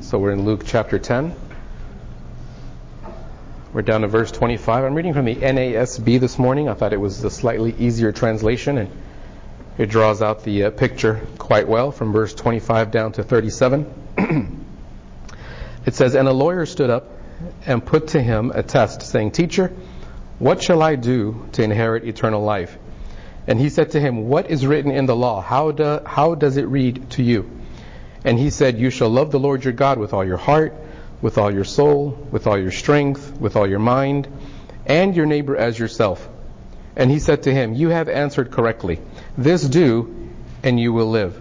So we're in Luke chapter 10. We're down to verse 25. I'm reading from the NASB this morning. I thought it was a slightly easier translation, and it draws out the picture quite well from verse 25 down to 37. It says, "And a lawyer stood up and put to him a test, saying, 'Teacher, what shall I do to inherit eternal life?' And he said to him, 'What is written in the law? How does it read to you?' And he said, 'You shall love the Lord your God with all your heart, with all your soul, with all your strength, with all your mind, and your neighbor as yourself.' And he said to him, 'You have answered correctly. This do, and you will live.'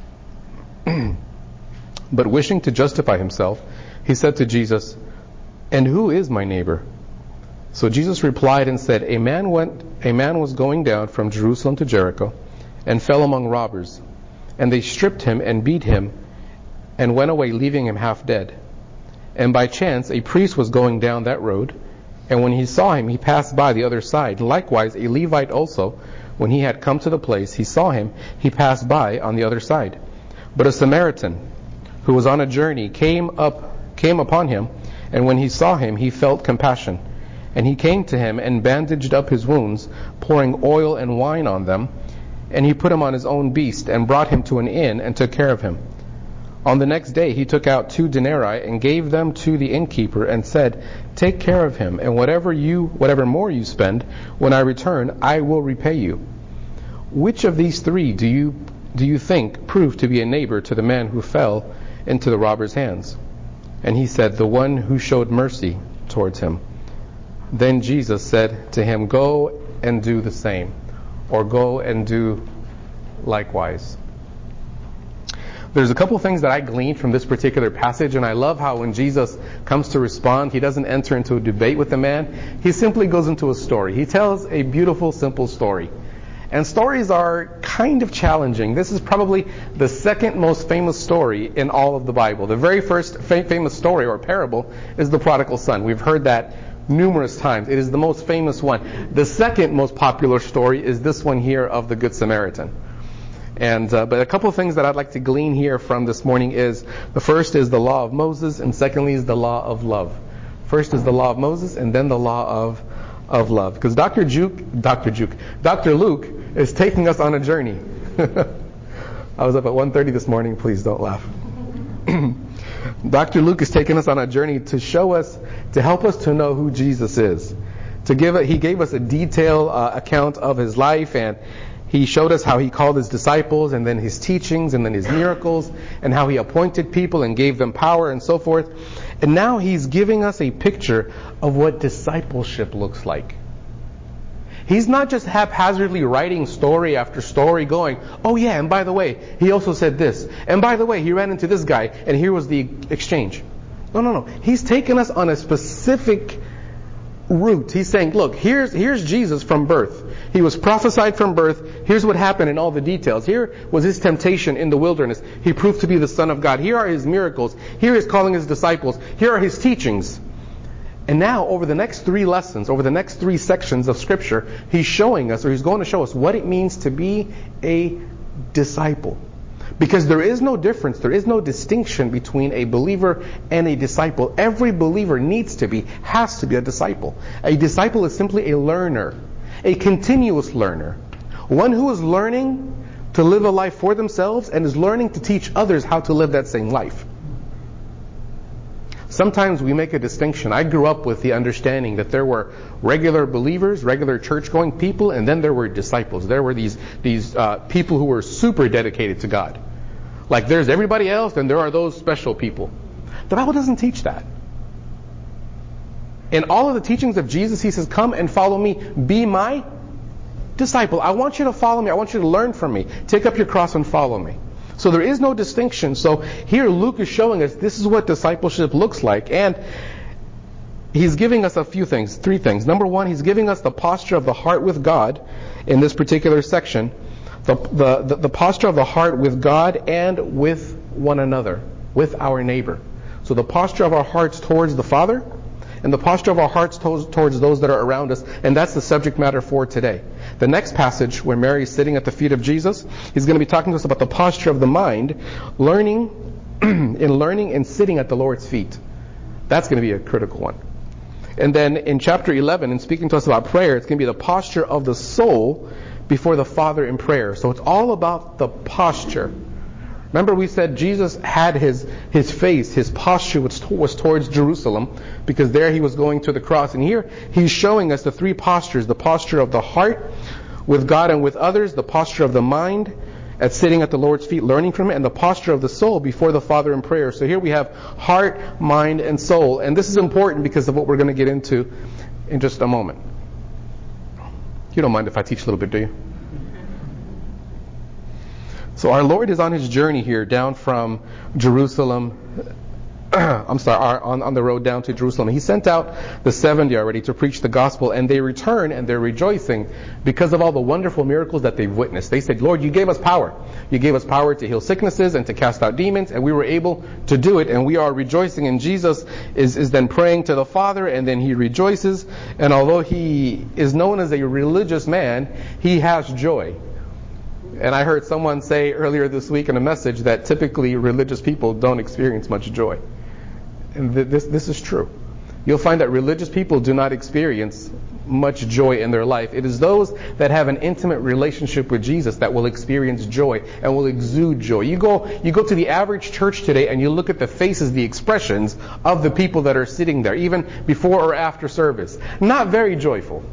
But wishing to justify himself, he said to Jesus, 'And who is my neighbor?' So Jesus replied and said, A man was going down from Jerusalem to Jericho, and fell among robbers. And they stripped him and beat him, and went away, leaving him half dead. And by chance a priest was going down that road, and when he saw him, he passed by the other side. Likewise a Levite also, when he had come to the place, he saw him, he passed by on the other side. But a Samaritan, who was on a journey, came upon him, and when he saw him, he felt compassion. And he came to him and bandaged up his wounds, pouring oil and wine on them. And he put him on his own beast, and brought him to an inn, and took care of him. On the next day he took out 2 denarii, and gave them to the innkeeper, and said, 'Take care of him, and whatever more you spend, when I return, I will repay you.' Which of these 3 do you think proved to be a neighbor to the man who fell into the robber's hands?" And he said, "The one who showed mercy towards him." Then Jesus said to him, "Go and do the same," or "Go and do likewise." There's a couple things that I gleaned from this particular passage, and I love how when Jesus comes to respond, he doesn't enter into a debate with the man. He simply goes into a story. He tells a beautiful, simple story. And stories are kind of challenging. This is probably the second most famous story in all of the Bible. The very first famous story or parable is the prodigal son. We've heard that numerous times. It is the most famous one. The second most popular story is this one here of the Good Samaritan. And but a couple of things that I'd like to glean here from this morning is, the first is the law of Moses, and secondly is the law of love. First is the law of Moses, and then the law of love. Because Dr. Luke is taking us on a journey. I was up at 1:30 this morning. Please don't laugh. Dr. Luke is taking us on a journey to show us, to help us to know who Jesus is. He gave us a detailed account of his life, and he showed us how he called his disciples, and then his teachings, and then his miracles, and how he appointed people and gave them power and so forth. And now he's giving us a picture of what discipleship looks like. He's not just haphazardly writing story after story going, "Oh yeah, and by the way, he also said this. And by the way, he ran into this guy, and here was the exchange." No. He's taken us on a specific route. He's saying, look, here's Jesus from birth. He was prophesied from birth. Here's what happened in all the details. Here was his temptation in the wilderness. He proved to be the Son of God. Here are his miracles. Here is calling his disciples. Here are his teachings. And now, over the next 3 lessons, over the next 3 sections of Scripture, he's showing us, or he's going to show us, what it means to be a disciple. Because there is no difference, there is no distinction between a believer and a disciple. Every believer has to be a disciple. A disciple is simply a learner, a continuous learner. One who is learning to live a life for themselves and is learning to teach others how to live that same life. Sometimes we make a distinction. I grew up with the understanding that there were regular believers, regular church-going people, and then there were disciples. There were these people who were super dedicated to God. Like there's everybody else, and there are those special people. The Bible doesn't teach that. In all of the teachings of Jesus, he says, "Come and follow me. Be my disciple. I want you to follow me. I want you to learn from me. Take up your cross and follow me." So there is no distinction. So here Luke is showing us this is what discipleship looks like. And he's giving us a few things, 3 things. Number 1, he's giving us the posture of the heart with God in this particular section. The posture of the heart with God and with one another, with our neighbor. So the posture of our hearts towards the Father, and the posture of our hearts towards those that are around us. And that's the subject matter for today. The next passage, where Mary is sitting at the feet of Jesus, he's going to be talking to us about the posture of the mind, learning in learning and sitting at the Lord's feet. That's going to be a critical one. And then in chapter 11, in speaking to us about prayer, it's going to be the posture of the soul before the Father in prayer. So it's all about the posture. Remember we said Jesus had his face, his posture was towards Jerusalem, because there he was going to the cross. And here he's showing us the three postures: the posture of the heart with God and with others, the posture of the mind at sitting at the Lord's feet learning from Him, and the posture of the soul before the Father in prayer. So here we have heart, mind, and soul. And this is important because of what we're going to get into in just a moment. You don't mind if I teach a little bit, do you? So our Lord is on His journey here down from Jerusalem. On the road down to Jerusalem. He sent out the 70 already to preach the gospel, and they return and they're rejoicing because of all the wonderful miracles that they've witnessed. They said, Lord, you gave us power. You gave us power to heal sicknesses and to cast out demons, and we were able to do it, and we are rejoicing. And Jesus is then praying to the Father, and then He rejoices. And although He is known as a religious man, He has joy. And I heard someone say earlier this week in a message that typically religious people don't experience much joy. And this is true. You'll find that religious people do not experience much joy in their life. It is those that have an intimate relationship with Jesus that will experience joy and will exude joy. You go to the average church today and you look at the faces, the expressions of the people that are sitting there, even before or after service. Not very joyful.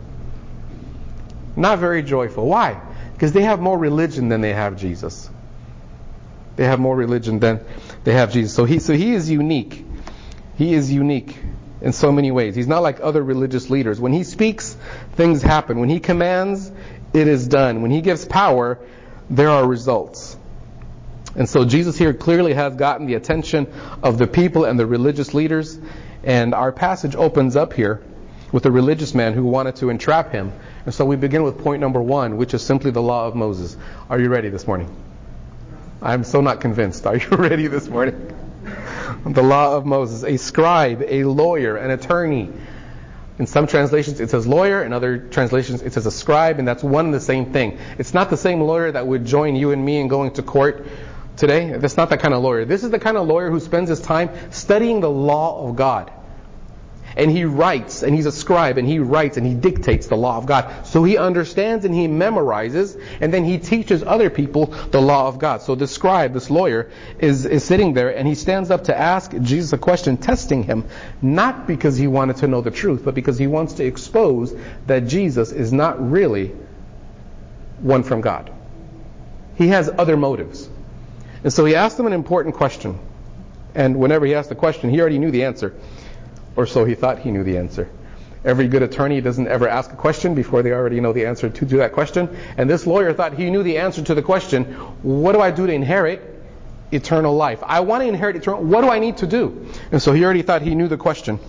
Not very joyful. Why? Because they have more religion than they have Jesus. They have more religion than they have Jesus. So he is unique. He is unique in so many ways. He's not like other religious leaders. When He speaks, things happen. When He commands, it is done. When He gives power, there are results. And so Jesus here clearly has gotten the attention of the people and the religious leaders. And our passage opens up here with a religious man who wanted to entrap Him. And so we begin with point number 1, which is simply the law of Moses. Are you ready this morning? I'm so not convinced. Are you ready this morning? The law of Moses. A scribe, a lawyer, an attorney. In some translations it says lawyer, in other translations it says a scribe, and that's one and the same thing. It's not the same lawyer that would join you and me in going to court today. That's not that kind of lawyer. This is the kind of lawyer who spends his time studying the law of God. And he writes, and he's a scribe, and he writes and he dictates the law of God. So he understands and he memorizes, and then he teaches other people the law of God. So this scribe, this lawyer, is sitting there, and he stands up to ask Jesus a question, testing Him, not because he wanted to know the truth, but because he wants to expose that Jesus is not really one from God. He has other motives. And so he asked him an important question. And whenever he asked the question, he already knew the answer. Or so he thought he knew the answer. Every good attorney doesn't ever ask a question before they already know the answer to that question. And this lawyer thought he knew the answer to the question, what do I do to inherit eternal life? I want to inherit eternal life. What do I need to do? And so he already thought he knew the question.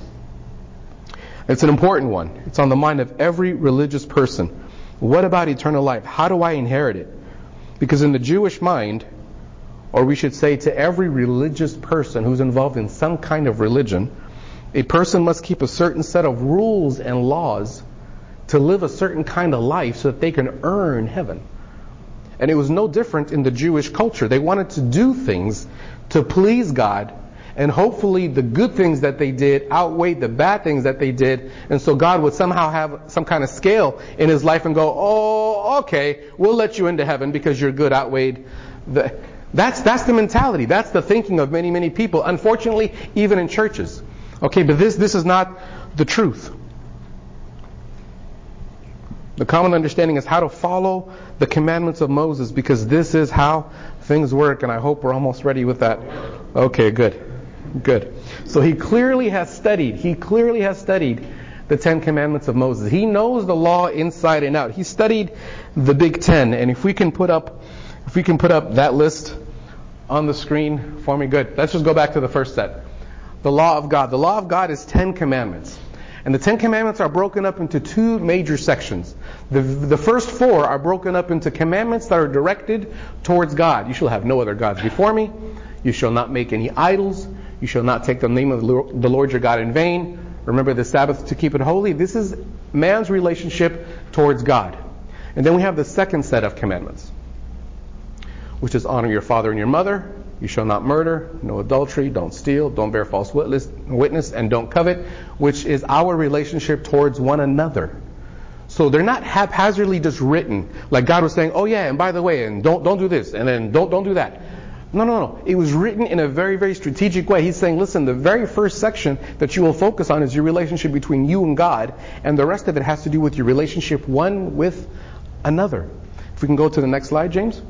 It's an important one. It's on the mind of every religious person. What about eternal life? How do I inherit it? Because in the Jewish mind, or we should say to every religious person who's involved in some kind of religion, a person must keep a certain set of rules and laws to live a certain kind of life so that they can earn heaven. And it was no different in the Jewish culture. They wanted to do things to please God, and hopefully the good things that they did outweighed the bad things that they did. And so God would somehow have some kind of scale in His life and go, oh, okay, we'll let you into heaven because your good outweighed the... That's the mentality. That's the thinking of many, many people. Unfortunately, even in churches. Okay, but this is not the truth. The common understanding is how to follow the commandments of Moses, because this is how things work, and I hope we're almost ready with that. Okay, good. So he clearly has studied the 10 commandments of Moses. He knows the law inside and out. He studied the Big Ten, and if we can put up that list on the screen for me, good. Let's just go back to the first set. The law of God. The law of God is 10 commandments. And the 10 commandments are broken up into two major sections. The first 4 are broken up into commandments that are directed towards God. You shall have no other gods before me. You shall not make any idols. You shall not take the name of the Lord your God in vain. Remember the Sabbath to keep it holy. This is man's relationship towards God. And then we have the second set of commandments, which is honor your father and your mother, You shall not murder, no adultery, don't steal, don't bear false witness, and don't covet, which is our relationship towards one another. So they're not haphazardly just written, like God was saying, oh yeah, and by the way, and don't do this, and then don't do that. No. It was written in a very, very strategic way. He's saying, listen, the very first section that you will focus on is your relationship between you and God, and the rest of it has to do with your relationship one with another. If we can go to the next slide, James.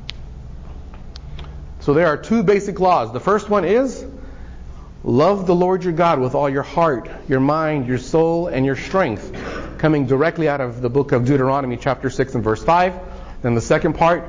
So there are two basic laws. The first one is, love the Lord your God with all your heart, your mind, your soul, and your strength. Coming directly out of the book of Deuteronomy chapter 6 and verse 5. Then the second part,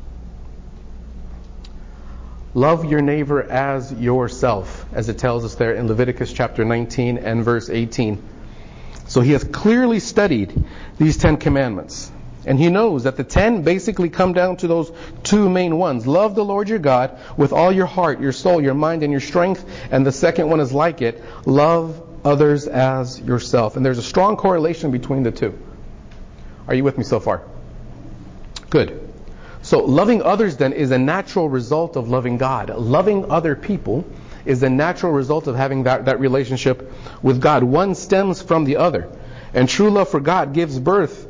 love your neighbor as yourself, as it tells us there in Leviticus chapter 19 and verse 18. So he has clearly studied these 10 commandments. And he knows that the 10 basically come down to those two main ones. Love the Lord your God with all your heart, your soul, your mind, and your strength. And the second one is like it. Love others as yourself. And there's a strong correlation between the two. Are you with me so far? Good. So loving others then is a natural result of loving God. Loving other people is a natural result of having that relationship with God. One stems from the other. And true love for God gives birth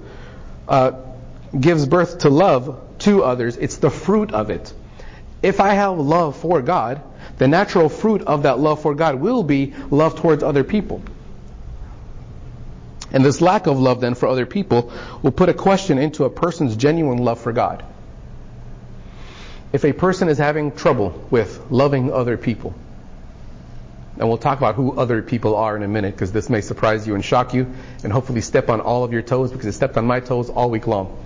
to love to others. It's the fruit of it. If I have love for God, the natural fruit of that love for God will be love towards other people. And this lack of love then for other people will put a question into a person's genuine love for God. If a person is having trouble with loving other people, and we'll talk about who other people are in a minute, because this may surprise you and shock you, and hopefully step on all of your toes, because it stepped on my toes all week long.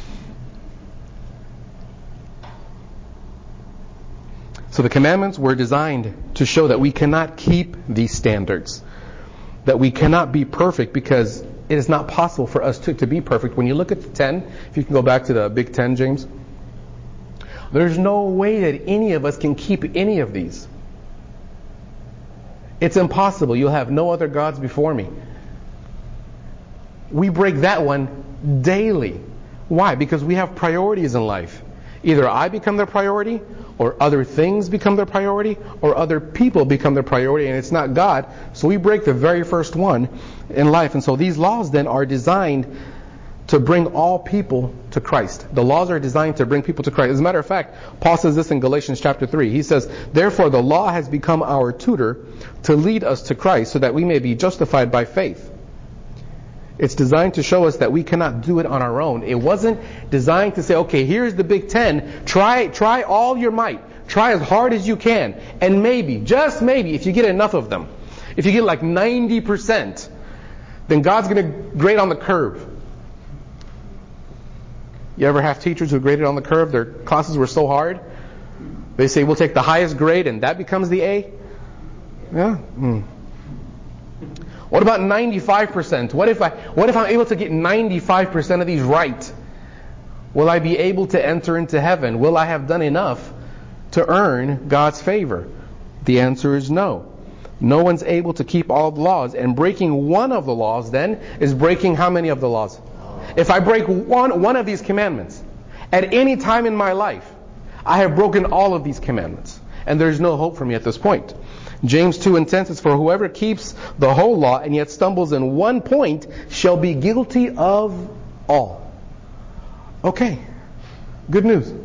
So the commandments were designed to show that we cannot keep these standards, that we cannot be perfect, because it is not possible for us to be perfect. When you look at the 10, if you can go back to the Big 10, James, there's no way that any of us can keep any of these. It's impossible. You'll have no other gods before me. We break that one daily. Why? Because we have priorities in life. Either I become the priority, or other things become the priority, or other people become the priority, and it's not God. So we break the very first one in life. And so these laws then are designed to bring all people to Christ. The laws are designed to bring people to Christ. As a matter of fact, Paul says this in Galatians chapter 3. He says, therefore the law has become our tutor to lead us to Christ, so that we may be justified by faith. It's designed to show us that we cannot do it on our own. It wasn't designed to say, okay, here's the Big 10. Try all your might. Try as hard as you can. And maybe, just maybe, if you get enough of them, if you get like 90%, then God's going to grade on the curve. You ever have teachers who graded on the curve? Their classes were so hard. They say, we'll take the highest grade and that becomes the A? Yeah. What about 95%? What if I'm able to get 95% of these right? Will I be able to enter into heaven? Will I have done enough to earn God's favor? The answer is no. No one's able to keep all the laws. And breaking one of the laws then is breaking how many of the laws? If I break one of these commandments, at any time in my life, I have broken all of these commandments. And there's no hope for me at this point. James 2:10 says, for whoever keeps the whole law and yet stumbles in one point shall be guilty of all. Okay, good news.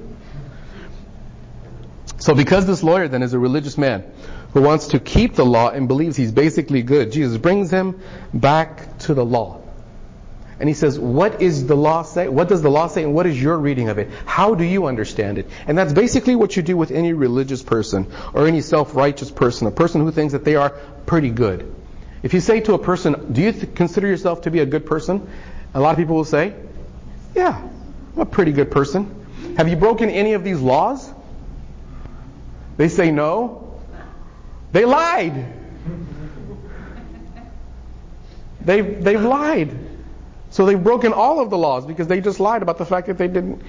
So because this lawyer then is a religious man who wants to keep the law and believes he's basically good, Jesus brings him back to the law. And he says, what is the law say? What does the law say, and what is your reading of it? How do you understand it? And that's basically what you do with any religious person or any self-righteous person, a person who thinks that they are pretty good. If you say to a person, do you consider yourself to be a good person? A lot of people will say, yeah, I'm a pretty good person. Have you broken any of these laws? They say no. They lied. They've lied. So they've broken all of the laws because they just lied about the fact that they didn't.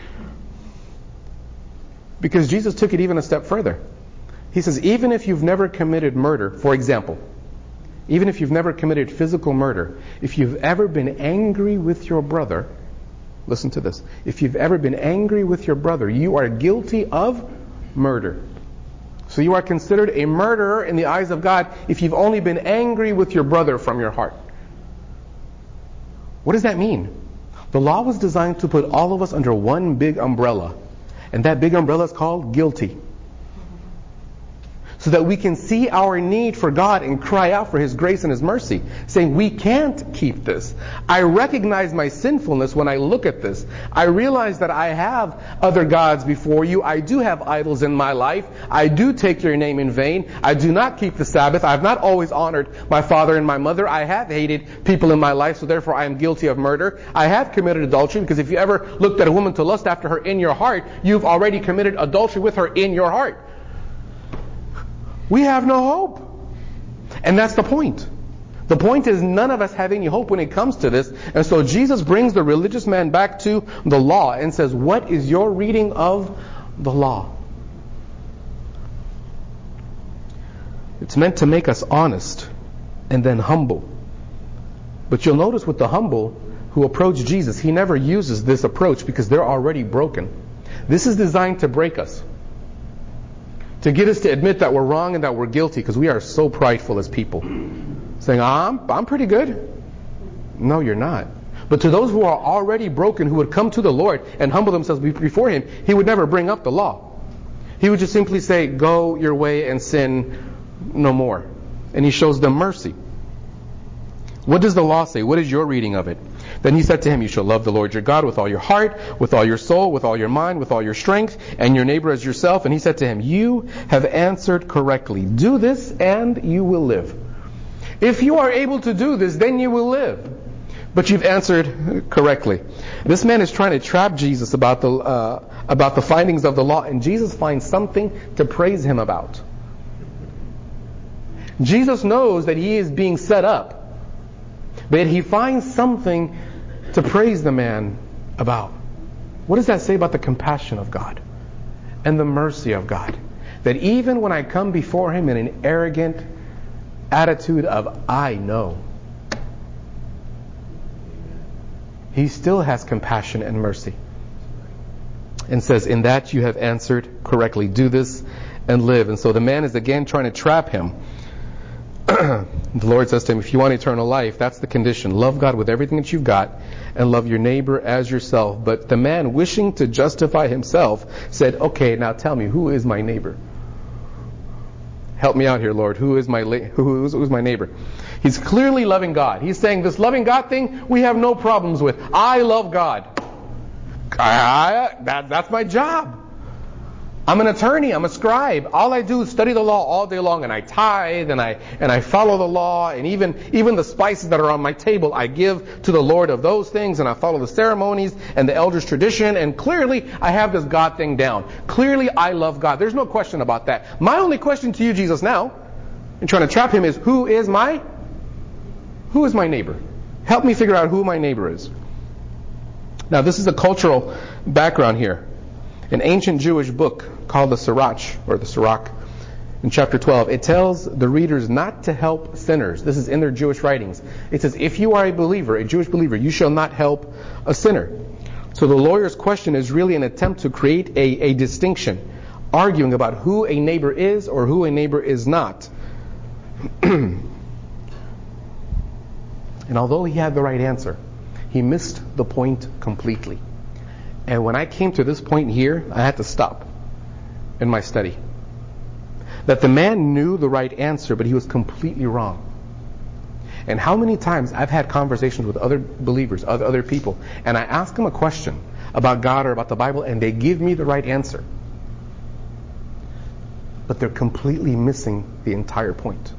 Because Jesus took it even a step further. He says, even if you've never committed murder, for example, even if you've never committed physical murder, if you've ever been angry with your brother, listen to this, if you've ever been angry with your brother, you are guilty of murder. So you are considered a murderer in the eyes of God if you've only been angry with your brother from your heart. What does that mean? The law was designed to put all of us under one big umbrella. And that big umbrella is called guilty. So that we can see our need for God and cry out for His grace and His mercy, saying, we can't keep this. I recognize my sinfulness when I look at this. I realize that I have other gods before you. I do have idols in my life. I do take your name in vain. I do not keep the Sabbath. I have not always honored my father and my mother. I have hated people in my life, so therefore I am guilty of murder. I have committed adultery, because if you ever looked at a woman to lust after her in your heart, you've already committed adultery with her in your heart. We have no hope. And that's the point. The point is none of us have any hope when it comes to this. And so Jesus brings the religious man back to the law and says, what is your reading of the law? It's meant to make us honest and then humble. But you'll notice with the humble who approach Jesus, He never uses this approach because they're already broken. This is designed to break us. To get us to admit that we're wrong and that we're guilty, because we are so prideful as people. Saying, I'm pretty good. No, you're not. But to those who are already broken, who would come to the Lord and humble themselves before Him, He would never bring up the law. He would just simply say, go your way and sin no more. And He shows them mercy. What does the law say? What is your reading of it? Then He said to him, you shall love the Lord your God with all your heart, with all your soul, with all your mind, with all your strength, and your neighbor as yourself. And He said to him, you have answered correctly. Do this and you will live. If you are able to do this, then you will live. But you've answered correctly. This man is trying to trap Jesus about the findings of the law, and Jesus finds something to praise him about. Jesus knows that he is being set up, but He finds something to praise the man about. What does that say about the compassion of God and the mercy of God? That even when I come before Him in an arrogant attitude of I know, He still has compassion and mercy. And says, in that you have answered correctly. Do this and live. And so the man is again trying to trap him. The Lord says to him, if you want eternal life, that's the condition. Love God with everything that you've got and love your neighbor as yourself. But the man, wishing to justify himself, said, okay, now tell me, who is my neighbor? Help me out here, Lord. Who's my neighbor? He's clearly loving God. He's saying, this loving God thing, we have no problems with. I love God. That's my job. I'm an attorney. I'm a scribe. All I do is study the law all day long, and I tithe, and I follow the law, and even the spices that are on my table, I give to the Lord of those things, and I follow the ceremonies and the elders' tradition, and clearly I have this God thing down. Clearly I love God. There's no question about that. My only question to you, Jesus, now, in trying to trap him, is who is my neighbor? Help me figure out who my neighbor is. Now, this is a cultural background here. An ancient Jewish book called the Sirach, in chapter 12, it tells the readers not to help sinners. This is in their Jewish writings. It says, if you are a believer, a Jewish believer, you shall not help a sinner. So the lawyer's question is really an attempt to create a distinction, arguing about who a neighbor is or who a neighbor is not. And although he had the right answer, he missed the point completely. And when I came to this point here, I had to stop in my study. That the man knew the right answer, but he was completely wrong. And how many times I've had conversations with other believers, other people, and I ask them a question about God or about the Bible, and they give me the right answer. But they're completely missing the entire point.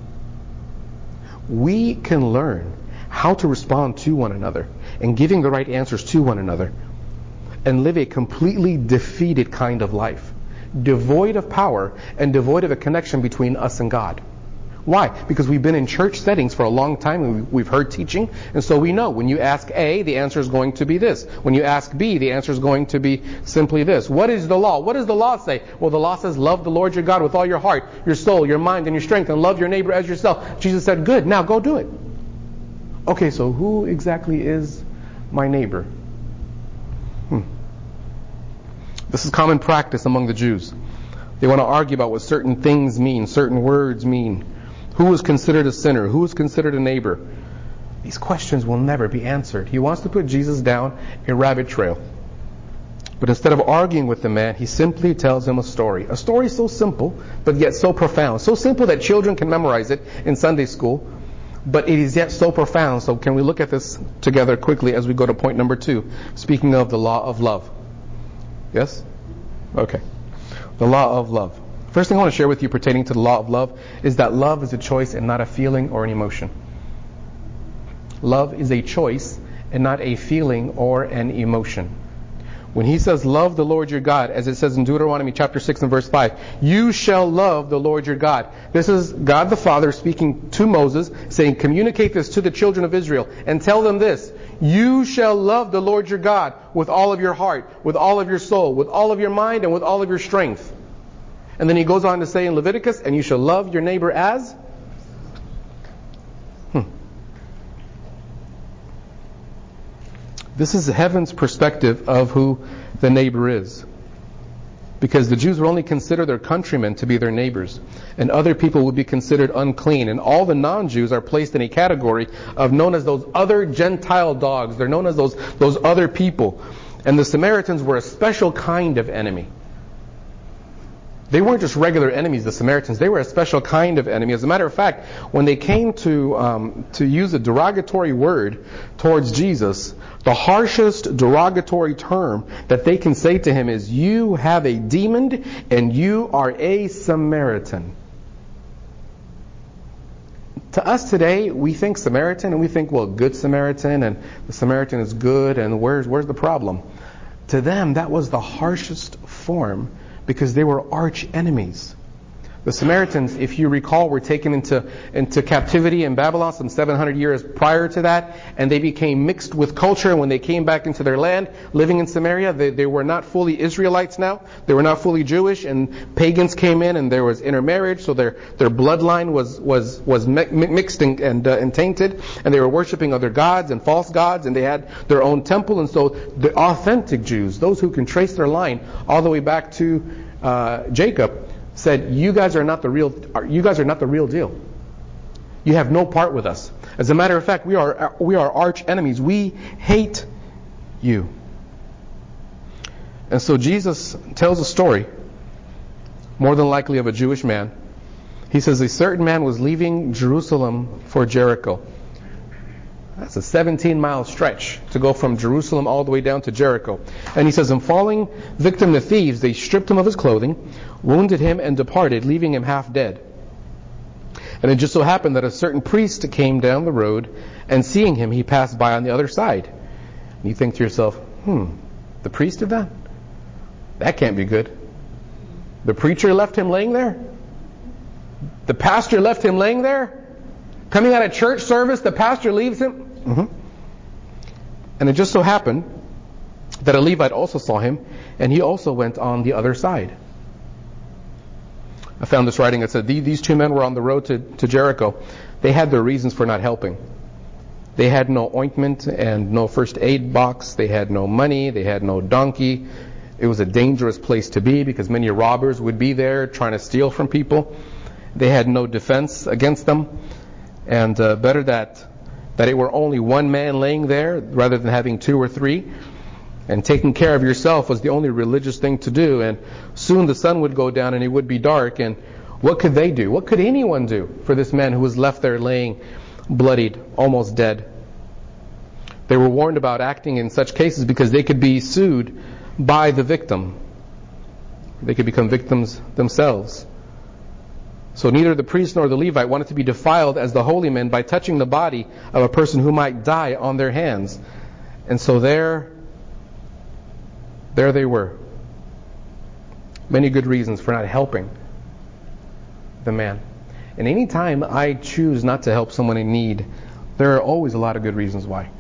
We can learn how to respond to one another and giving the right answers to one another and live a completely defeated kind of life, devoid of power and devoid of a connection between us and God. Why? Because we've been in church settings for a long time and we've heard teaching, and so we know when you ask A, the answer is going to be this. When you ask B, the answer is going to be simply this. What is the law? What does the law say? Well, the law says love the Lord your God with all your heart, your soul, your mind, and your strength, and love your neighbor as yourself. Jesus said, good, now go do it. Okay, so who exactly is my neighbor? This is common practice among the Jews. They want to argue about what certain things mean, certain words mean. Who is considered a sinner? Who is considered a neighbor? These questions will never be answered. He wants to put Jesus down a rabbit trail. But instead of arguing with the man, he simply tells him a story. A story so simple, but yet so profound. So simple that children can memorize it in Sunday school, but it is yet so profound. So can we look at this together quickly as we go to point number 2, speaking of the law of love? Yes? Okay. The law of love. First thing I want to share with you pertaining to the law of love is that love is a choice and not a feeling or an emotion. Love is a choice and not a feeling or an emotion. When he says, love the Lord your God, as it says in Deuteronomy chapter 6 and verse 5, you shall love the Lord your God. This is God the Father speaking to Moses, saying, communicate this to the children of Israel and tell them this, you shall love the Lord your God with all of your heart, with all of your soul, with all of your mind, and with all of your strength. And then he goes on to say in Leviticus, and you shall love your neighbor as? This is heaven's perspective of who the neighbor is. Because the Jews would only consider their countrymen to be their neighbors. And other people would be considered unclean. And all the non-Jews are placed in a category of known as those other Gentile dogs. They're known as those other people. And the Samaritans were a special kind of enemy. They weren't just regular enemies, the Samaritans. They were a special kind of enemy. As a matter of fact, when they came to use a derogatory word towards Jesus, the harshest derogatory term that they can say to him is, you have a demon and you are a Samaritan. To us today, we think Samaritan and we think, well, good Samaritan and the Samaritan is good and where's the problem? To them, that was the harshest form because they were arch enemies. The Samaritans, if you recall, were taken into captivity in Babylon some 700 years prior to that, and they became mixed with culture. When they came back into their land, living in Samaria, they were not fully Israelites now. They were not fully Jewish, and pagans came in, and there was intermarriage, so their bloodline was mixed and tainted, and they were worshiping other gods and false gods, and they had their own temple. And so the authentic Jews, those who can trace their line all the way back to Jacob, said, you guys are not the real deal. You have no part with us. As a matter of fact, we are arch enemies. We hate you. And so Jesus tells a story, more than likely of a Jewish man. He says a certain man was leaving Jerusalem for Jericho. That's a 17-mile stretch to go from Jerusalem all the way down to Jericho. And he says, in falling victim to thieves, they stripped him of his clothing, wounded him, and departed, leaving him half dead. And it just so happened that a certain priest came down the road, and seeing him, he passed by on the other side. And you think to yourself, the priest did that? That can't be good. The preacher left him laying there? The pastor left him laying there? Coming out of church service, the pastor leaves him? And it just so happened that a Levite also saw him, and he also went on the other side. I found this writing that said these two men were on the road to Jericho. They had their reasons for not helping. They had no ointment and no first aid box. They had no money. They had no donkey. It was a dangerous place to be because many robbers would be there trying to steal from people. They had no defense against them. And better that it were only one man laying there rather than having two or three. And taking care of yourself was the only religious thing to do. And soon the sun would go down and it would be dark. And what could they do? What could anyone do for this man who was left there laying bloodied, almost dead? They were warned about acting in such cases because they could be sued by the victim. They could become victims themselves. So neither the priest nor the Levite wanted to be defiled as the holy men by touching the body of a person who might die on their hands. And so there they were. Many good reasons for not helping the man. And any time I choose not to help someone in need, there are always a lot of good reasons why.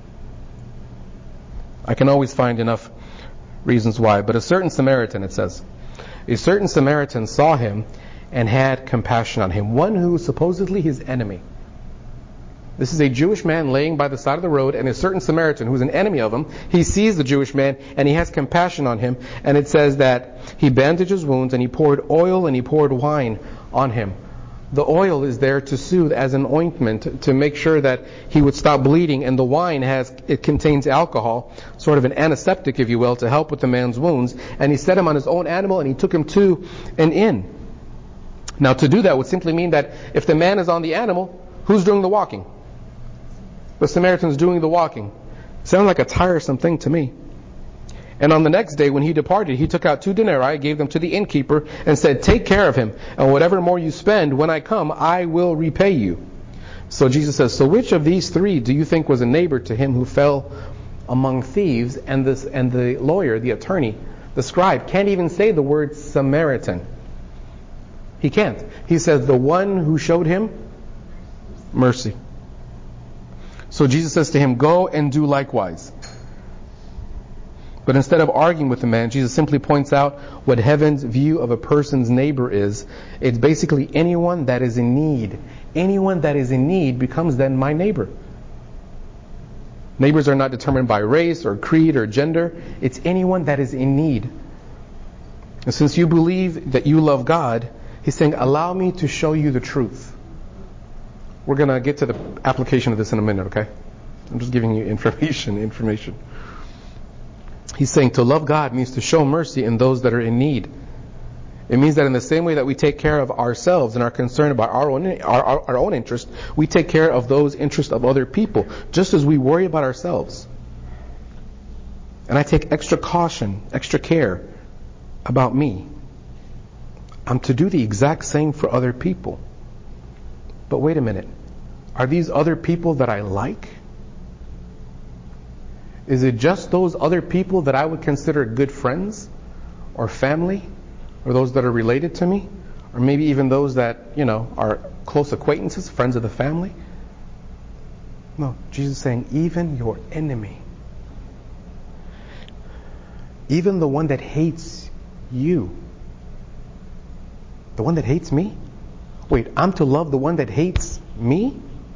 I can always find enough reasons why. But a certain Samaritan, it says, a certain Samaritan saw him and had compassion on him. One who was supposedly his enemy. This is a Jewish man laying by the side of the road, and a certain Samaritan who's an enemy of him, he sees the Jewish man and he has compassion on him. And it says that he bandaged his wounds and he poured oil and he poured wine on him. The oil is there to soothe as an ointment to make sure that he would stop bleeding, and the wine contains alcohol, sort of an antiseptic, if you will, to help with the man's wounds. And he set him on his own animal and he took him to an inn. Now, to do that would simply mean that if the man is on the animal, who's doing the walking? The Samaritan's doing the walking. Sounds like a tiresome thing to me. And on the next day when he departed, he took out 2 denarii, gave them to the innkeeper, and said, "Take care of him, and whatever more you spend, when I come, I will repay you." So Jesus says, so which of these 3 do you think was a neighbor to him who fell among thieves? And the lawyer, the attorney, the scribe, can't even say the word Samaritan. He can't. He says, the one who showed him mercy. So Jesus says to him, go and do likewise. But instead of arguing with the man, Jesus simply points out what heaven's view of a person's neighbor is. It's basically anyone that is in need. Anyone that is in need becomes then my neighbor. Neighbors are not determined by race or creed or gender. It's anyone that is in need. And since you believe that you love God, he's saying, allow me to show you the truth. We're going to get to the application of this in a minute, okay? I'm just giving you information. He's saying to love God means to show mercy in those that are in need. It means that in the same way that we take care of ourselves and are concerned about our own interest, we take care of those interests of other people, just as we worry about ourselves. And I take extra caution, extra care about me. I'm to do the exact same for other people. But wait a minute. Are these other people that I like? Is it just those other people that I would consider good friends or family, or those that are related to me, or maybe even those that, are close acquaintances, friends of the family? No, Jesus is saying even your enemy, even the one that hates you, the one that hates me? Wait, I'm to love the one that hates me?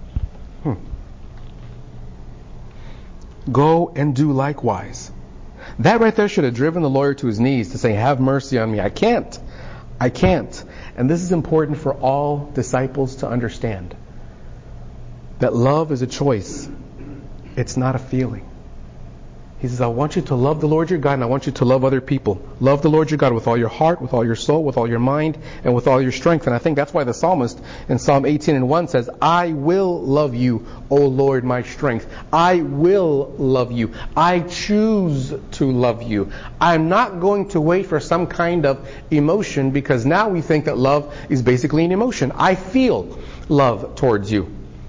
Go and do likewise. That right there should have driven the lawyer to his knees to say, have mercy on me. I can't. And this is important for all disciples to understand. That love is a choice. It's not a feeling. He says, I want you to love the Lord your God, and I want you to love other people. Love the Lord your God with all your heart, with all your soul, with all your mind, and with all your strength. And I think that's why the psalmist in Psalm 18:1 says, I will love you, O Lord, my strength. I will love you. I choose to love you. I'm not going to wait for some kind of emotion, because now we think that love is basically an emotion. I feel love towards you.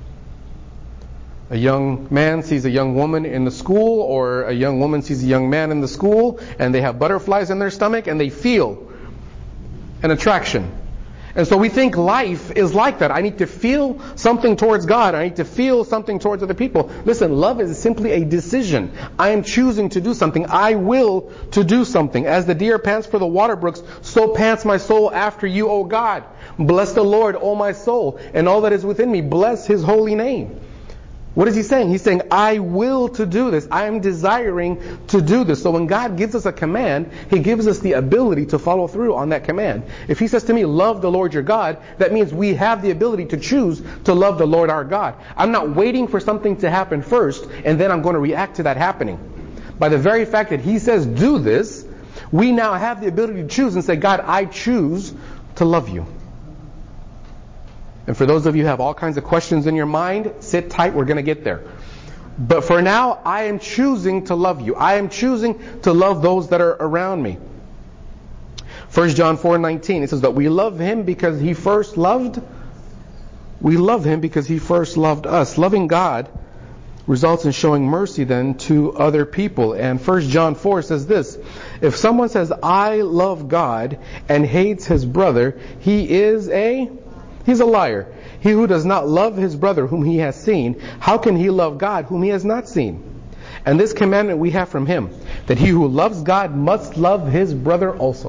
A young man sees a young woman in the school, or a young woman sees a young man in the school, and they have butterflies in their stomach, and they feel an attraction. And so we think life is like that. I need to feel something towards God. I need to feel something towards other people. Listen, love is simply a decision. I am choosing to do something. I will to do something. As the deer pants for the water brooks, so pants my soul after you, O God. Bless the Lord, O my soul, and all that is within me. Bless His holy name. What is he saying? He's saying, I will to do this. I am desiring to do this. So when God gives us a command, He gives us the ability to follow through on that command. If He says to me, love the Lord your God, that means we have the ability to choose to love the Lord our God. I'm not waiting for something to happen first, and then I'm going to react to that happening. By the very fact that He says, do this, we now have the ability to choose and say, God, I choose to love you. And for those of you who have all kinds of questions in your mind, sit tight, we're going to get there. But for now, I am choosing to love you. I am choosing to love those that are around me. 1 John 4:19, it says that we love Him because He first loved. We love Him because He first loved us. Loving God results in showing mercy then to other people. And 1 John 4 says this, if someone says, I love God and hates his brother, he's a liar. He who does not love his brother whom he has seen, how can he love God whom he has not seen? And this commandment we have from Him, that he who loves God must love his brother also.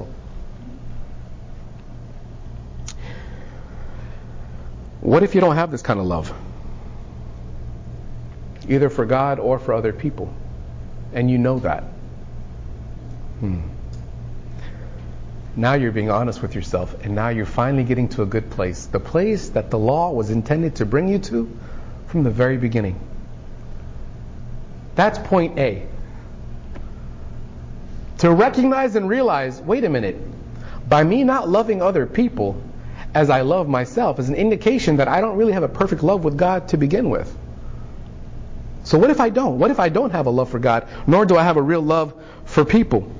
What if you don't have this kind of love? either for God or for other people. And you know that. Now you're being honest with yourself, and now you're finally getting to a good place. The place that the law was intended to bring you to from the very beginning. That's point A. To recognize and realize, wait a minute, by me not loving other people as I love myself is an indication that I don't really have a perfect love with God to begin with. So what if I don't? What if I don't have a love for God, nor do I have a real love for people?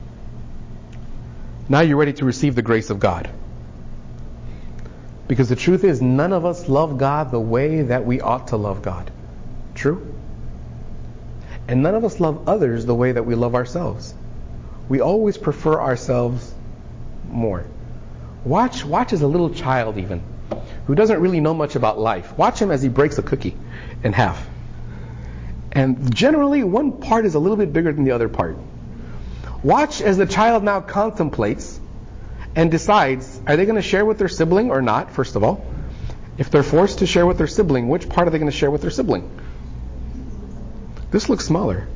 Now you're ready to receive the grace of God. Because the truth is, none of us love God the way that we ought to love God. True? And none of us love others the way that we love ourselves. We always prefer ourselves more. Watch as a little child even, who doesn't really know much about life. Watch him as he breaks a cookie in half. And generally, one part is a little bit bigger than the other part. Watch as the child now contemplates and decides, are they going to share with their sibling or not, first of all? If they're forced to share with their sibling, which part are they going to share with their sibling? This looks smaller.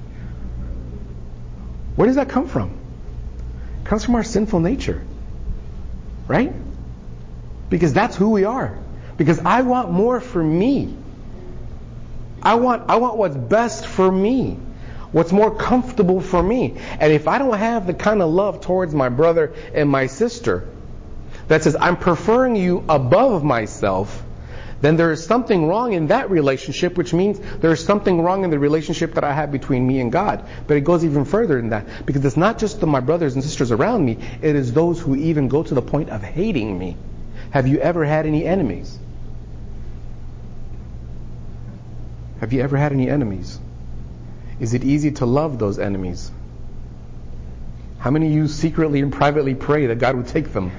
Where does that come from? It comes from our sinful nature. Right? Because that's who we are. Because I want more for me. I want what's best for me. What's more comfortable for me. And if I don't have the kind of love towards my brother and my sister that says, I'm preferring you above myself, then there is something wrong in that relationship, which means there is something wrong in the relationship that I have between me and God. But it goes even further than that. Because it's not just my brothers and sisters around me, it is those who even go to the point of hating me. Have you ever had any enemies? Have you ever had any enemies? Is it easy to love those enemies? How many of you secretly and privately pray that God would take them?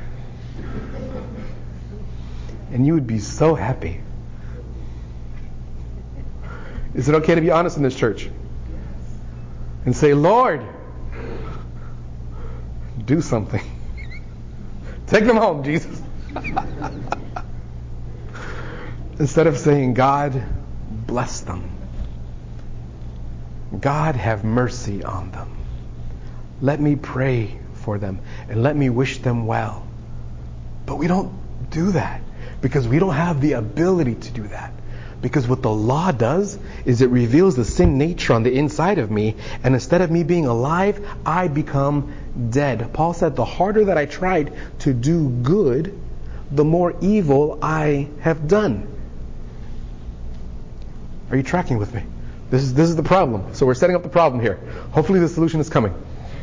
And you would be so happy. Is it okay to be honest in this church? And say, Lord, do something. Take them home, Jesus. Instead of saying, God, bless them. God, have mercy on them. Let me pray for them and let me wish them well. But we don't do that because we don't have the ability to do that. Because what the law does is it reveals the sin nature on the inside of me, and instead of me being alive, I become dead. Paul said, the harder that I tried to do good, the more evil I have done. Are you tracking with me? This is the problem. So we're setting up the problem here. Hopefully the solution is coming.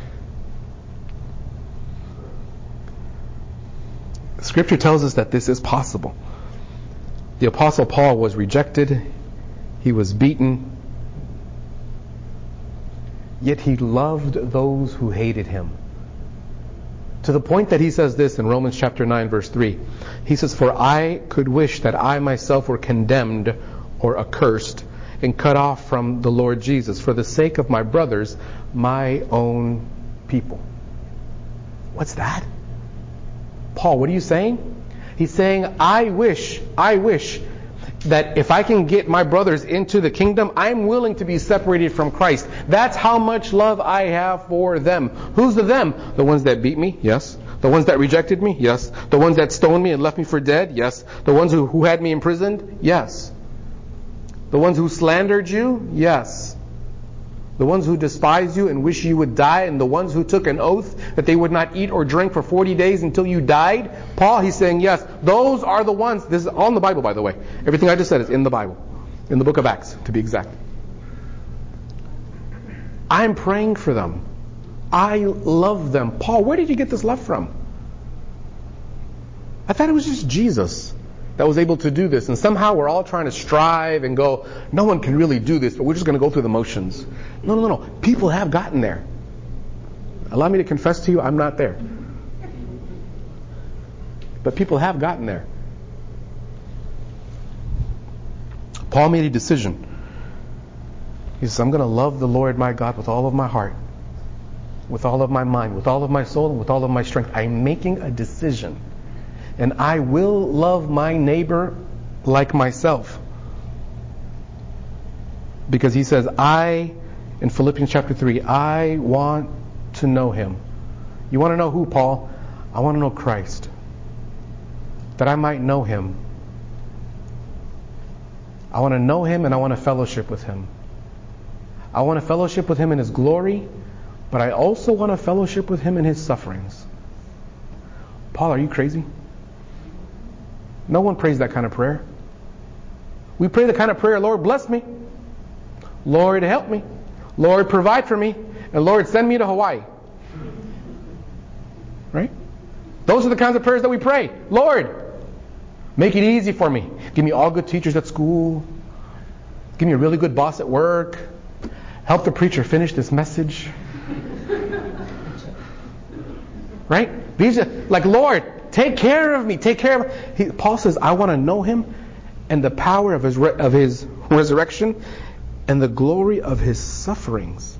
Scripture tells us that this is possible. The Apostle Paul was rejected. He was beaten. Yet he loved those who hated him. To the point that he says this in Romans chapter 9 verse 3. He says, for I could wish that I myself were condemned or accursed and cut off from the Lord Jesus for the sake of my brothers, my own people. What's that? Paul, what are you saying? He's saying, I wish that if I can get my brothers into the kingdom, I'm willing to be separated from Christ. That's how much love I have for them. Who's the them? The ones that beat me? Yes. The ones that rejected me? Yes. The ones that stoned me and left me for dead? Yes. The ones who had me imprisoned? Yes. The ones who slandered you? Yes. The ones who despise you and wish you would die, and the ones who took an oath that they would not eat or drink for 40 days until you died? Paul, he's saying, yes, those are the ones. This is all in the Bible, by the way. Everything I just said is in the Bible. In the book of Acts, to be exact. I'm praying for them. I love them. Paul, where did you get this love from? I thought it was just Jesus that was able to do this. And somehow we're all trying to strive and go, no one can really do this, but we're just going to go through the motions. No. People have gotten there. Allow me to confess to you, I'm not there. But people have gotten there. Paul made a decision. He says, I'm going to love the Lord my God with all of my heart, with all of my mind, with all of my soul, and with all of my strength. I'm making a decision. And I will love my neighbor like myself. Because he says, in Philippians chapter 3, I want to know him. You want to know who, Paul? I want to know Christ. That I might know him. I want to know him and I want to fellowship with him. I want to fellowship with him in his glory, but I also want to fellowship with him in his sufferings. Paul, are you crazy? No one prays that kind of prayer. We pray the kind of prayer, Lord, bless me. Lord, help me. Lord, provide for me. And Lord, send me to Hawaii. Right? Those are the kinds of prayers that we pray. Lord, make it easy for me. Give me all good teachers at school. Give me a really good boss at work. Help the preacher finish this message. Right? These are like, Lord, take care of me. Take care of me. Paul says, I want to know him and the power of his resurrection and the glory of his sufferings.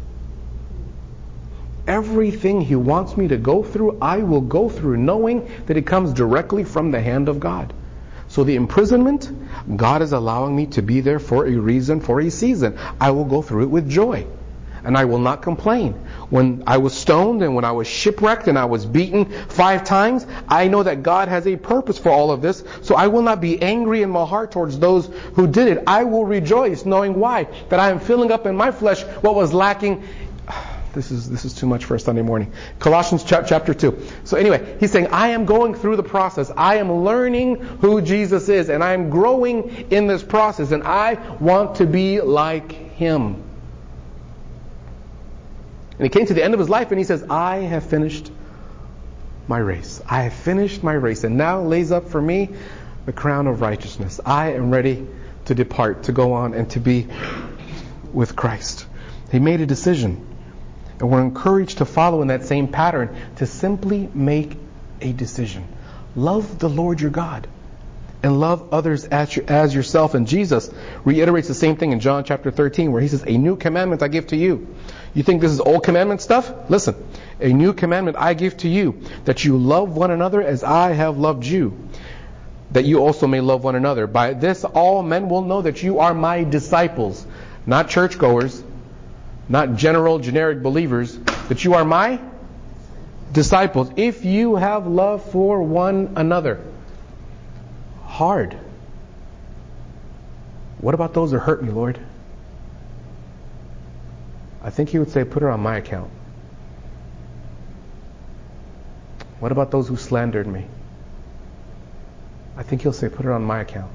Everything he wants me to go through, I will go through, knowing that it comes directly from the hand of God. So the imprisonment, God is allowing me to be there for a reason, for a season. I will go through it with joy. And I will not complain. When I was stoned and when I was shipwrecked and I was beaten 5 times, I know that God has a purpose for all of this. So I will not be angry in my heart towards those who did it. I will rejoice, knowing why? That I am filling up in my flesh what was lacking. This is too much for a Sunday morning. Colossians chapter 2. So anyway, he's saying, I am going through the process. I am learning who Jesus is. And I am growing in this process. And I want to be like him. And he came to the end of his life and he says, I have finished my race. I have finished my race. And now lays up for me the crown of righteousness. I am ready to depart, to go on and to be with Christ. He made a decision. And we're encouraged to follow in that same pattern, to simply make a decision. Love the Lord your God. And love others as yourself. And Jesus reiterates the same thing in John chapter 13, where he says, a new commandment I give to you. You think this is old commandment stuff? Listen. A new commandment I give to you, that you love one another as I have loved you, that you also may love one another. By this all men will know that you are my disciples. Not churchgoers, not generic believers, that you are my disciples, if you have love for one another. Hard. What about those that hurt me, Lord? I think he would say, put her on my account. What about those who slandered me? I think he'll say, put her on my account.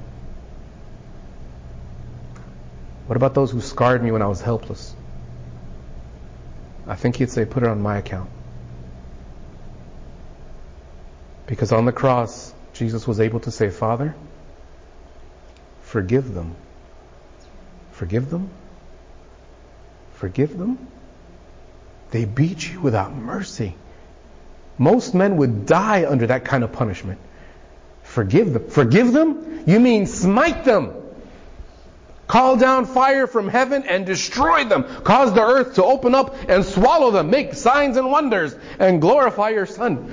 What about those who scarred me when I was helpless? I think he'd say, put her on my account. Because on the cross, Jesus was able to say, Father, forgive them. Forgive them? Forgive them? They beat you without mercy. Most men would die under that kind of punishment. Forgive them. Forgive them? You mean smite them. Call down fire from heaven and destroy them. Cause the earth to open up and swallow them. Make signs and wonders and glorify your Son.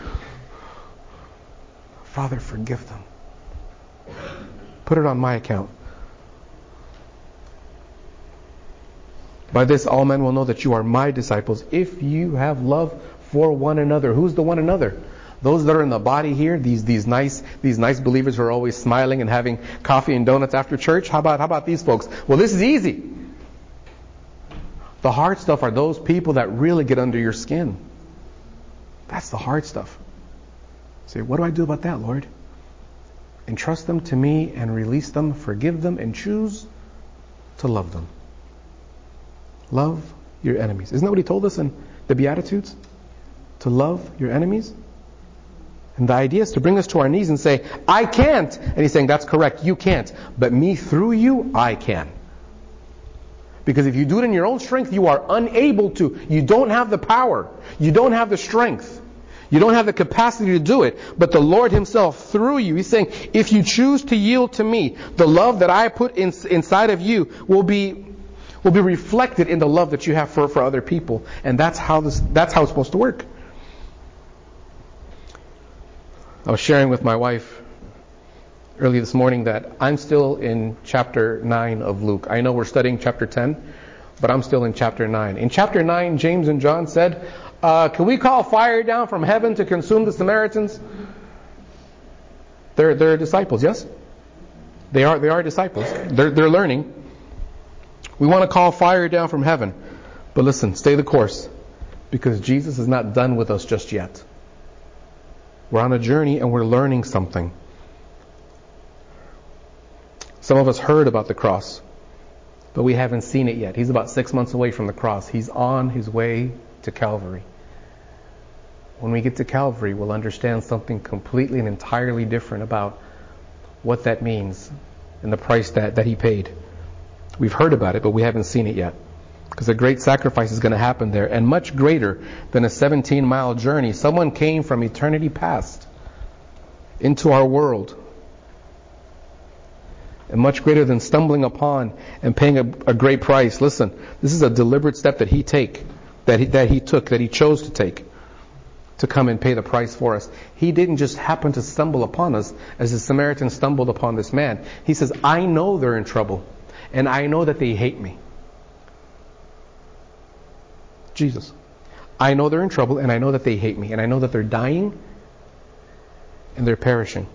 Father, forgive them. Put it on my account. By this all men will know that you are my disciples, if you have love for one another. Who's the one another? Those that are in the body here, these nice believers who are always smiling and having coffee and donuts after church. How about these folks? Well, this is easy. The hard stuff are those people that really get under your skin. That's the hard stuff. Say, what do I do about that, Lord? Entrust them to me and release them, forgive them, and choose to love them. Love your enemies. Isn't that what he told us in the Beatitudes? To love your enemies? And the idea is to bring us to our knees and say, I can't. And he's saying, that's correct, you can't. But me through you, I can. Because if you do it in your own strength, you are unable to. You don't have the power. You don't have the strength. You don't have the capacity to do it. But the Lord himself through you, he's saying, if you choose to yield to me, the love that I put inside of you will be reflected in the love that you have for other people. And that's how it's supposed to work. I was sharing with my wife early this morning that I'm still in chapter 9 of Luke. I know we're studying chapter 10, but I'm still in chapter 9. In chapter 9, James and John said, can we call fire down from heaven to consume the Samaritans? They're disciples, yes? They are disciples. They're learning. We want to call fire down from heaven. But listen, stay the course, because Jesus is not done with us just yet. We're on a journey and we're learning something. Some of us heard about the cross, but we haven't seen it yet. He's about 6 months away from the cross. He's on his way to Calvary. When we get to Calvary, we'll understand something completely and entirely different about what that means and the price that he paid. We've heard about it, but we haven't seen it yet. Because a great sacrifice is going to happen there, and much greater than a 17-mile journey. Someone came from eternity past into our world. And much greater than stumbling upon and paying a great price. Listen, this is a deliberate step that he took, that he chose to take, to come and pay the price for us. He didn't just happen to stumble upon us as the Samaritan stumbled upon this man. He says, I know they're in trouble, and I know that they hate me. Jesus. I know they're in trouble, and I know that they hate me, and I know that they're dying and they're perishing.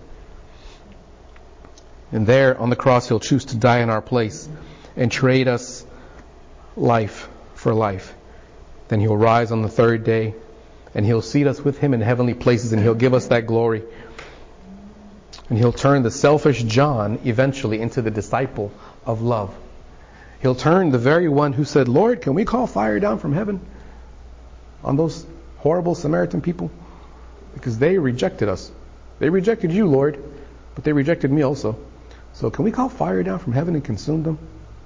And there on the cross, he'll choose to die in our place and trade us life for life. Then he'll rise on the third day, and he'll seat us with him in heavenly places, and he'll give us that glory. And he'll turn the selfish John eventually into the disciple of love. He'll turn the very one who said, Lord, can we call fire down from heaven on those horrible Samaritan people? Because they rejected us. They rejected you, Lord, but they rejected me also. So can we call fire down from heaven and consume them?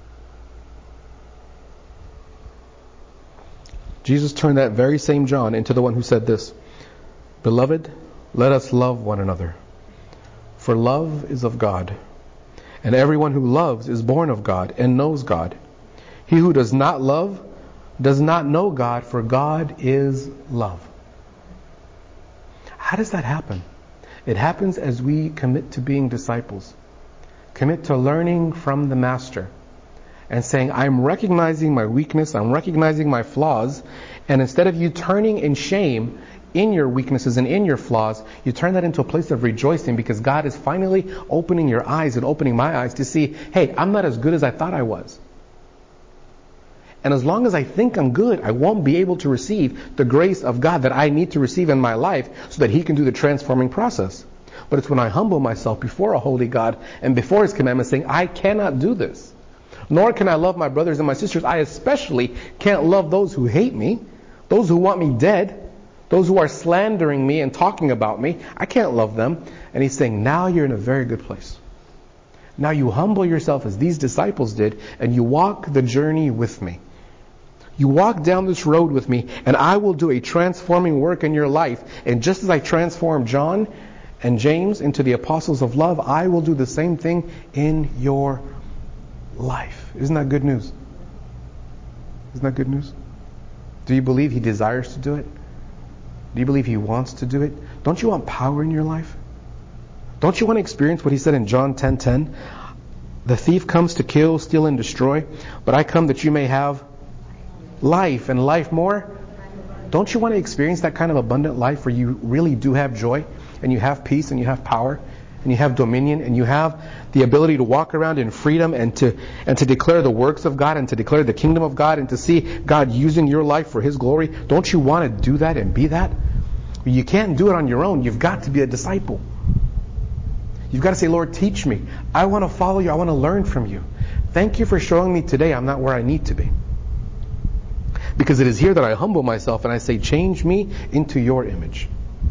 Jesus turned that very same John into the one who said this, Beloved, let us love one another, for love is of God. And everyone who loves is born of God and knows God. He who does not love does not know God, for God is love. How does that happen? It happens as we commit to being disciples. Commit to learning from the Master. And saying, I'm recognizing my weakness, I'm recognizing my flaws, and instead of you turning in shame in your weaknesses and in your flaws, you turn that into a place of rejoicing because God is finally opening your eyes and opening my eyes to see, hey, I'm not as good as I thought I was. And as long as I think I'm good, I won't be able to receive the grace of God that I need to receive in my life so that He can do the transforming process. But it's when I humble myself before a holy God and before His commandments saying, I cannot do this. Nor can I love my brothers and my sisters. I especially can't love those who hate me, those who want me dead, those who are slandering me and talking about me. I can't love them. And He's saying, now you're in a very good place. Now you humble yourself as these disciples did, and you walk the journey with me. You walk down this road with me, and I will do a transforming work in your life. And just as I transformed John and James into the apostles of love, I will do the same thing in your life. Isn't that good news? Isn't that good news? Do you believe He desires to do it? Do you believe He wants to do it? Don't you want power in your life? Don't you want to experience what He said in John 10:10? The thief comes to kill, steal, and destroy, but I come that you may have life, and life more. Don't you want to experience that kind of abundant life where you really do have joy, and you have peace, and you have power, and you have dominion, and you have the ability to walk around in freedom and to declare the works of God and to declare the kingdom of God and to see God using your life for His glory? Don't you want to do that and be that? You can't do it on your own. You've got to be a disciple. You've got to say, Lord, teach me. I want to follow you. I want to learn from you. Thank you for showing me today I'm not where I need to be. Because it is here that I humble myself and I say, change me into your image.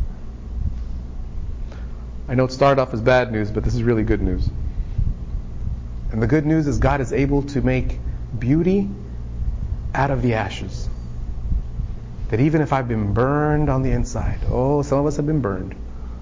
I know it started off as bad news, but this is really good news. And the good news is God is able to make beauty out of the ashes. That even if I've been burned on the inside, some of us have been burned.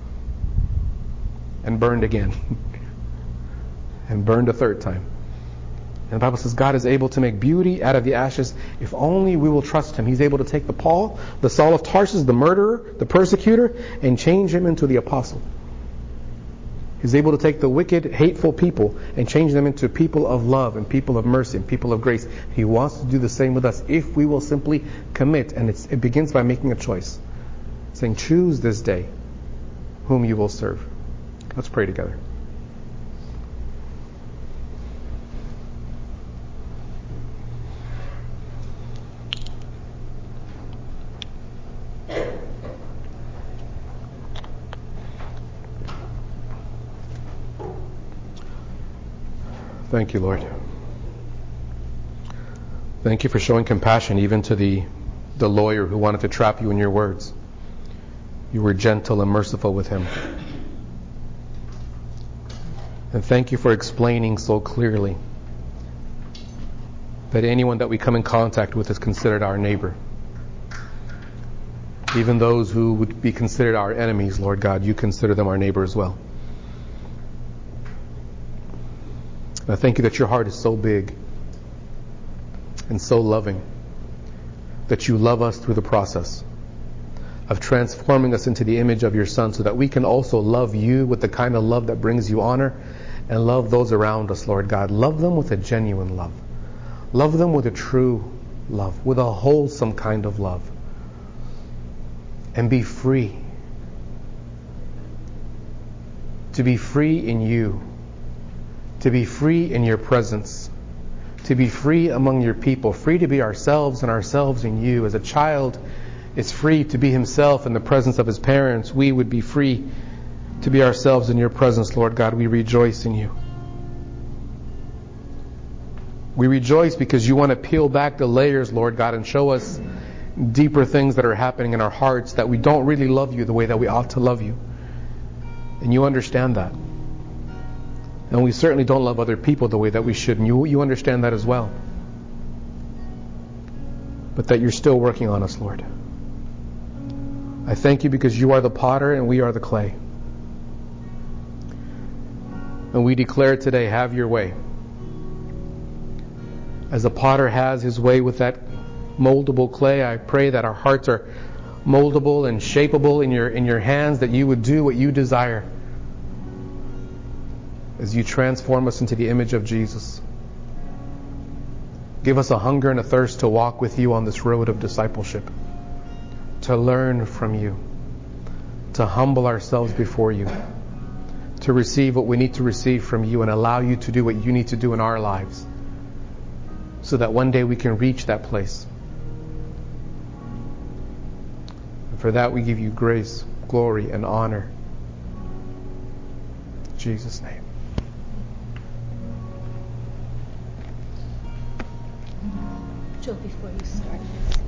And burned again. And burned a third time. And the Bible says God is able to make beauty out of the ashes if only we will trust Him. He's able to take the Saul of Tarsus, the murderer, the persecutor, and change him into the apostle. He's able to take the wicked, hateful people and change them into people of love and people of mercy and people of grace. He wants to do the same with us if we will simply commit. And it begins by making a choice. Saying, choose this day whom you will serve. Let's pray together. Thank you, Lord. Thank you for showing compassion even to the lawyer who wanted to trap you in your words. You were gentle and merciful with him. And thank you for explaining so clearly that anyone that we come in contact with is considered our neighbor. Even those who would be considered our enemies, Lord God, you consider them our neighbor as well. And I thank you that your heart is so big and so loving that you love us through the process of transforming us into the image of your Son so that we can also love you with the kind of love that brings you honor and love those around us, Lord God. Love them with a genuine love. Love them with a true love, with a wholesome kind of love. And be free. To be free in you. To be free in your presence. To be free among your people. Free to be ourselves and ourselves in you. As a child is free to be himself in the presence of his parents, we would be free to be ourselves in your presence, Lord God. We rejoice in you. We rejoice because you want to peel back the layers, Lord God, and show us deeper things that are happening in our hearts, that we don't really love you the way that we ought to love you. And you understand that. And we certainly don't love other people the way that we should. And you understand that as well. But that you're still working on us, Lord. I thank you because you are the potter and we are the clay. And we declare today, have your way. As the potter has his way with that moldable clay, I pray that our hearts are moldable and shapeable in your hands, that you would do what you desire as you transform us into the image of Jesus. Give us a hunger and a thirst to walk with you on this road of discipleship, to learn from you, to humble ourselves before you, to receive what we need to receive from you and allow you to do what you need to do in our lives so that one day we can reach that place. And for that we give you grace, glory, and honor. In Jesus' name. Joe, before you start.